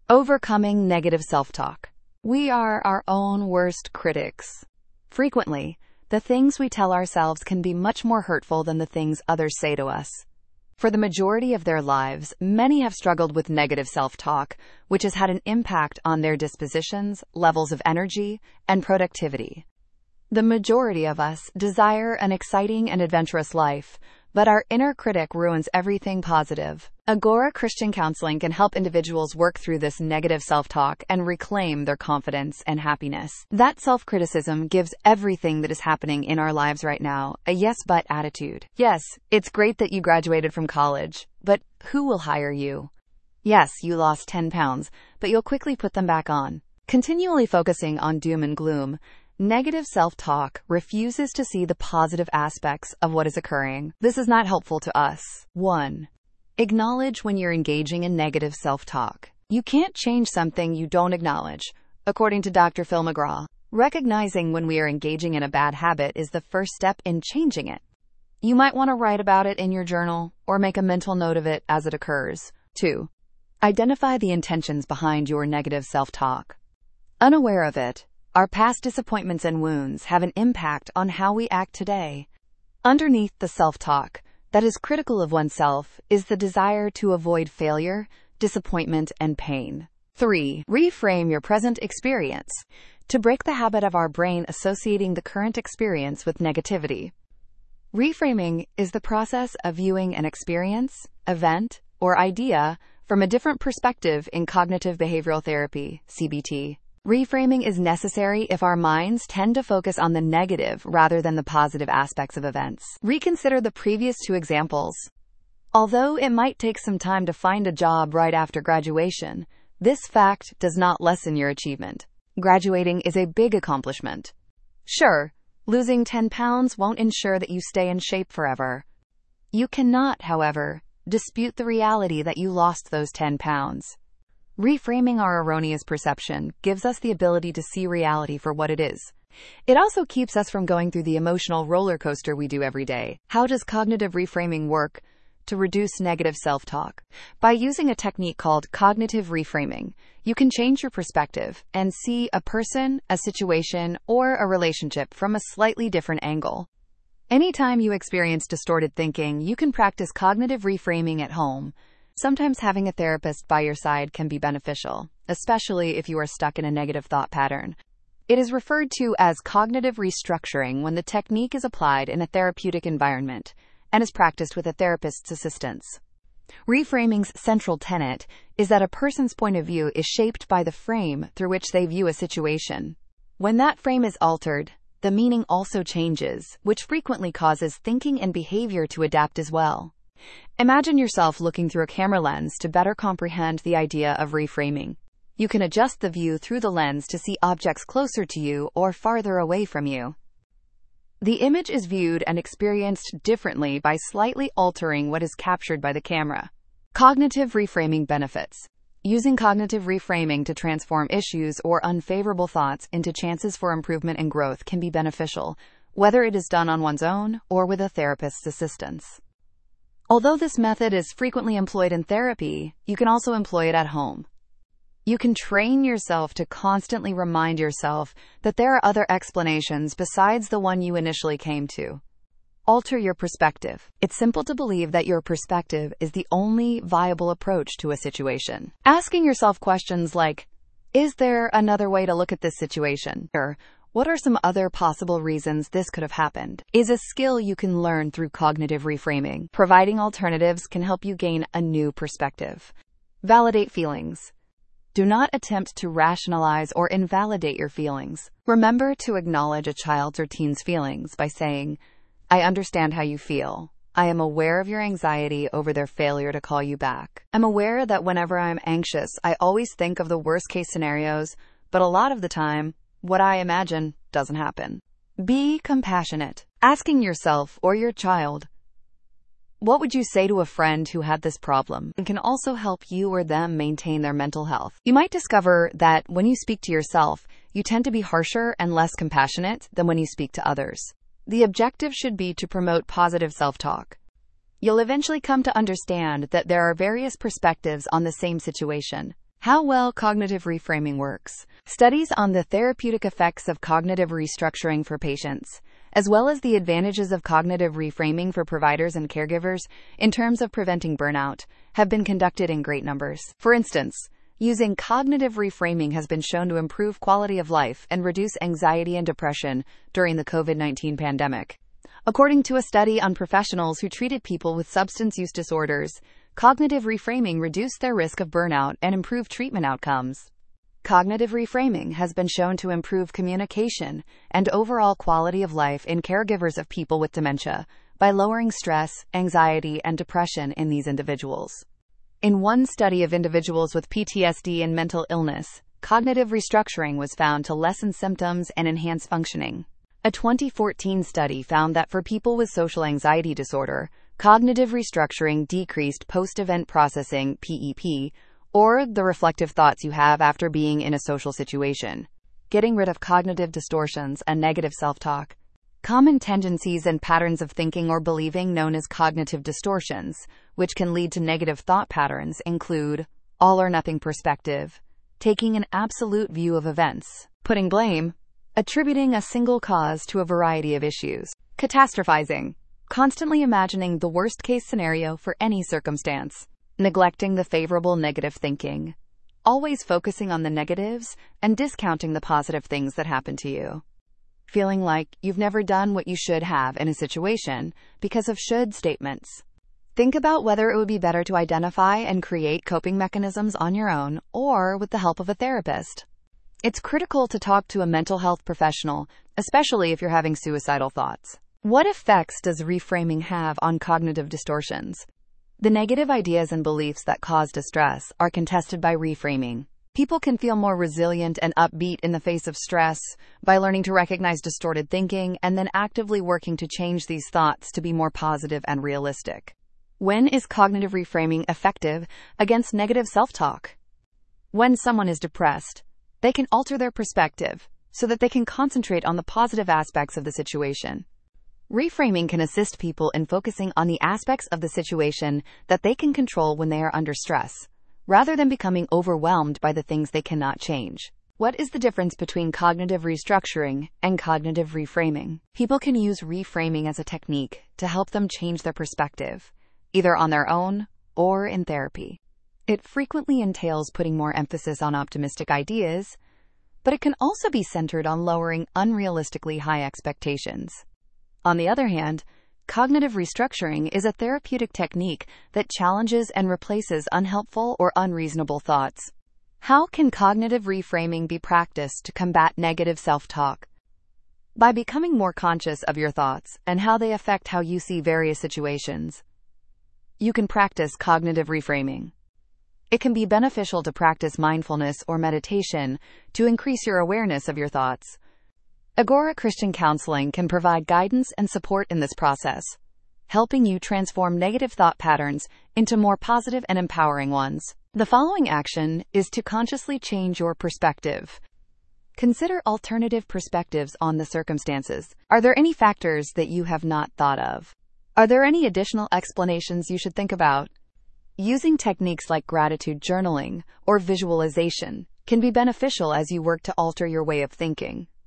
Overcoming negative self-talk. We are our own worst critics. Frequently, the things we tell ourselves can be much more hurtful than the things others say to us. For the majority of their lives, many have struggled with negative self-talk, which has had an impact on their dispositions, levels of energy, and productivity. The majority of us desire an exciting and adventurous life, but our inner critic ruins everything positive. Agora Christian Counseling can help individuals work through this negative self-talk and reclaim their confidence and happiness. That self-criticism gives everything that is happening in our lives right now a yes but attitude. Yes, it's great that you graduated from college, but who will hire you? Yes, you lost 10 pounds, but you'll quickly put them back on. Continually focusing on doom and gloom, negative self-talk refuses to see the positive aspects of what is occurring. This is not helpful to us. 1. Acknowledge when you're engaging in negative self-talk. You can't change something you don't acknowledge, according to Dr. Phil McGraw. Recognizing when we are engaging in a bad habit is the first step in changing it. You might want to write about it in your journal or make a mental note of it as it occurs. 2. Identify the intentions behind your negative self-talk. Unaware of it, our past disappointments and wounds have an impact on how we act today. Underneath the self-talk that is critical of oneself is the desire to avoid failure, disappointment, and pain. 3. Reframe your present experience. To break the habit of our brain associating the current experience with negativity. Reframing is the process of viewing an experience, event, or idea from a different perspective in cognitive behavioral therapy, CBT. Reframing is necessary if our minds tend to focus on the negative rather than the positive aspects of events. Reconsider the previous 2 examples. Although it might take some time to find a job right after graduation, this fact does not lessen your achievement. Graduating is a big accomplishment. Sure, losing 10 pounds won't ensure that you stay in shape forever. You cannot, however, dispute the reality that you lost those 10 pounds. Reframing our erroneous perception gives us the ability to see reality for what it is. It also keeps us from going through the emotional roller coaster we do every day. How does cognitive reframing work to reduce negative self-talk? By using a technique called cognitive reframing, you can change your perspective and see a person, a situation, or a relationship from a slightly different angle. Anytime you experience distorted thinking, you can practice cognitive reframing at home. Sometimes having a therapist by your side can be beneficial, especially if you are stuck in a negative thought pattern. It is referred to as cognitive restructuring when the technique is applied in a therapeutic environment and is practiced with a therapist's assistance. Reframing's central tenet is that a person's point of view is shaped by the frame through which they view a situation. When that frame is altered, the meaning also changes, which frequently causes thinking and behavior to adapt as well. Imagine yourself looking through a camera lens to better comprehend the idea of reframing. You can adjust the view through the lens to see objects closer to you or farther away from you. The image is viewed and experienced differently by slightly altering what is captured by the camera. Cognitive reframing benefits. Using cognitive reframing to transform issues or unfavorable thoughts into chances for improvement and growth can be beneficial, whether it is done on one's own or with a therapist's assistance. Although this method is frequently employed in therapy, you can also employ it at home. You can train yourself to constantly remind yourself that there are other explanations besides the one you initially came to. Alter your perspective. It's simple to believe that your perspective is the only viable approach to a situation. Asking yourself questions like, is there another way to look at this situation? Or, what are some other possible reasons this could have happened? Is a skill you can learn through cognitive reframing. Providing alternatives can help you gain a new perspective. Validate feelings. Do not attempt to rationalize or invalidate your feelings. Remember to acknowledge a child's or teen's feelings by saying, I understand how you feel. I am aware of your anxiety over their failure to call you back. I'm aware that whenever I'm anxious, I always think of the worst case scenarios, but a lot of the time, what I imagine doesn't happen. Be compassionate. Asking yourself or your child, what would you say to a friend who had this problem? It can also help you or them maintain their mental health. You might discover that when you speak to yourself, you tend to be harsher and less compassionate than when you speak to others. The objective should be to promote positive self-talk. You'll eventually come to understand that there are various perspectives on the same situation. How well cognitive reframing works. Studies on the therapeutic effects of cognitive restructuring for patients, as well as the advantages of cognitive reframing for providers and caregivers in terms of preventing burnout, have been conducted in great numbers. For instance, using cognitive reframing has been shown to improve quality of life and reduce anxiety and depression during the COVID-19 pandemic. According to a study on professionals who treated people with substance use disorders, cognitive reframing reduced their risk of burnout and improved treatment outcomes. Cognitive reframing has been shown to improve communication and overall quality of life in caregivers of people with dementia by lowering stress, anxiety, and depression in these individuals. In one study of individuals with PTSD and mental illness, cognitive restructuring was found to lessen symptoms and enhance functioning. A 2014 study found that for people with social anxiety disorder, cognitive restructuring decreased post-event processing, PEP, or the reflective thoughts you have after being in a social situation, getting rid of cognitive distortions and negative self-talk. Common tendencies and patterns of thinking or believing known as cognitive distortions, which can lead to negative thought patterns, include all-or-nothing perspective, taking an absolute view of events, putting blame, attributing a single cause to a variety of issues, catastrophizing, constantly imagining the worst-case scenario for any circumstance, neglecting the favorable negative thinking, always focusing on the negatives and discounting the positive things that happen to you, feeling like you've never done what you should have in a situation because of should statements. Think about whether it would be better to identify and create coping mechanisms on your own or with the help of a therapist. It's critical to talk to a mental health professional, especially if you're having suicidal thoughts. What effects does reframing have on cognitive distortions? The negative ideas and beliefs that cause distress are contested by reframing. People can feel more resilient and upbeat in the face of stress by learning to recognize distorted thinking and then actively working to change these thoughts to be more positive and realistic. When is cognitive reframing effective against negative self-talk? When someone is depressed, they can alter their perspective so that they can concentrate on the positive aspects of the situation. Reframing can assist people in focusing on the aspects of the situation that they can control when they are under stress, rather than becoming overwhelmed by the things they cannot change. What is the difference between cognitive restructuring and cognitive reframing? People can use reframing as a technique to help them change their perspective, either on their own or in therapy. It frequently entails putting more emphasis on optimistic ideas, but it can also be centered on lowering unrealistically high expectations. On the other hand, cognitive restructuring is a therapeutic technique that challenges and replaces unhelpful or unreasonable thoughts. How can cognitive reframing be practiced to combat negative self-talk? By becoming more conscious of your thoughts and how they affect how you see various situations, you can practice cognitive reframing. It can be beneficial to practice mindfulness or meditation to increase your awareness of your thoughts. Agora Christian Counseling can provide guidance and support in this process, helping you transform negative thought patterns into more positive and empowering ones. The following action is to consciously change your perspective. Consider alternative perspectives on the circumstances. Are there any factors that you have not thought of? Are there any additional explanations you should think about? Using techniques like gratitude journaling or visualization can be beneficial as you work to alter your way of thinking.